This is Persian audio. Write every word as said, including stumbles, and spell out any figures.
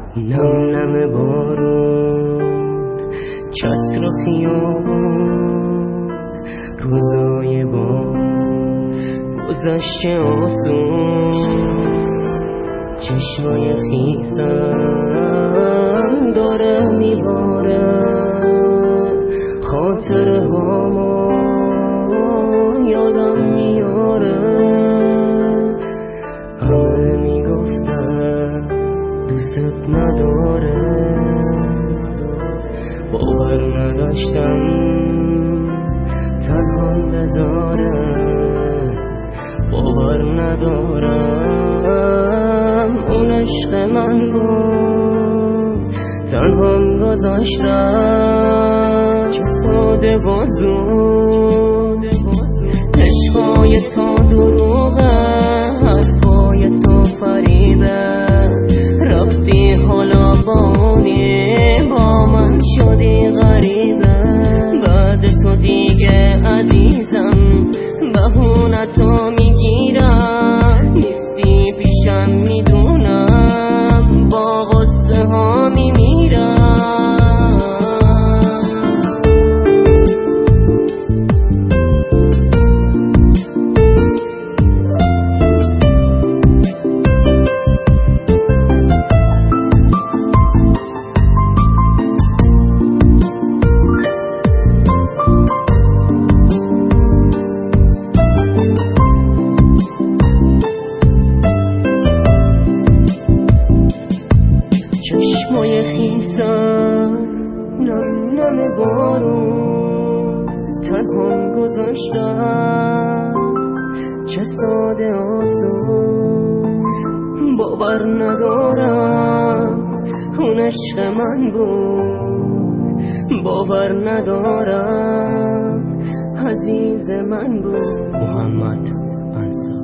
نم نم بارون، چتر و خیابون، روزای با گذشته آسون، چشمای خیسم داره میباره خاطره هامو یادم میاره. همه میگفتن دوست نداره، باور نداشتم تنها بذاره، باور ندارم اون عشق من بود تنها گذاشتم. چه ساده بازود عشقای تو دروغه، حرفای تو فریبه، رفتی حالا بانی با من شدی غریبه. بعد تو دیگه عزیزم بهونتو میگیرم، نیستی پیشم میدونم با غصه ها میمیرم. چشمای خیسم نم نم بارون تنها گذاشتم. چه ساده آسون باور ندارم اون عشق من بود، باور ندارم عزیز من بود. محمد انصاری.